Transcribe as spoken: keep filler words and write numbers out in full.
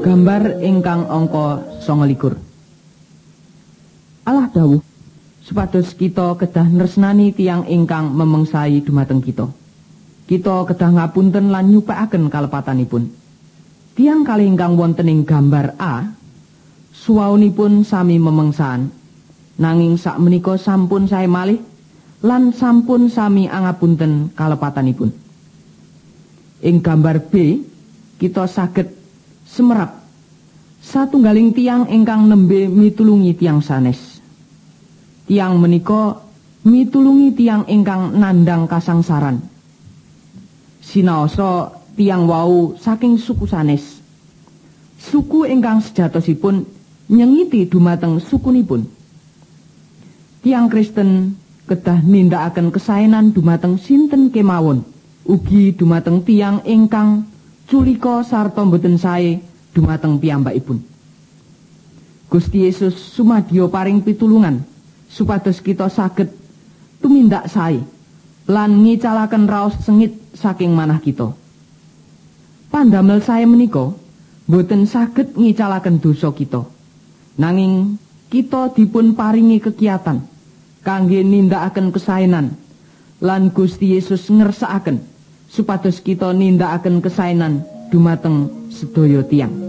Gambar ingkang angka sangalikur. Allah dawuh supados kita kedah nresnani tiyang ingkang memengsai dumateng kita. Kita kedah ngapunten lan nyupekaken kalepatanipun. Tiyang kalih ingkang wonten ing gambar A suwaunipun sami memengsan, nanging sakmenika sampun sae malih lan sampun sami angapunten kalepatanipun. Ing gambar B kita saged semerap satunggaling tiang ingkang nembe mitulungi tiang sanes. Tiang menika mitulungi tiang ingkang nandang kasangsaran. Sinaosa tiang wau saking suku sanes. Suku ingkang sejatosipun nyengiti dumateng sukunipun. Tiang Kristen kedah nindakaken kesaenan dumateng sinten kemawon, ugi dumateng tiang ingkang culika sarta boten sae dumateng piyambakipun. Gusti Yesus sumadyo paring pitulungan supados kita saged tumindak sae lan ngicalaken raos sengit saking manah kita. Pandamel sae menika boten saged ngicalaken dosa kita, nanging kita dipun paringi kekiyatan kangge nindakaken kesaenan lan Gusti Yesus ngersakaken supados kita nindakaken kesaenan dumateng sedaya tiyang.